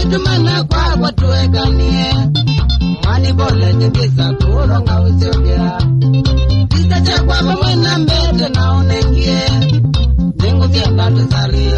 tumana kwa tuwekanie mwani bole nyingiza kuronga usiogea Visa cha kwa mwana mbete na unengie Zingu vya ndatu saria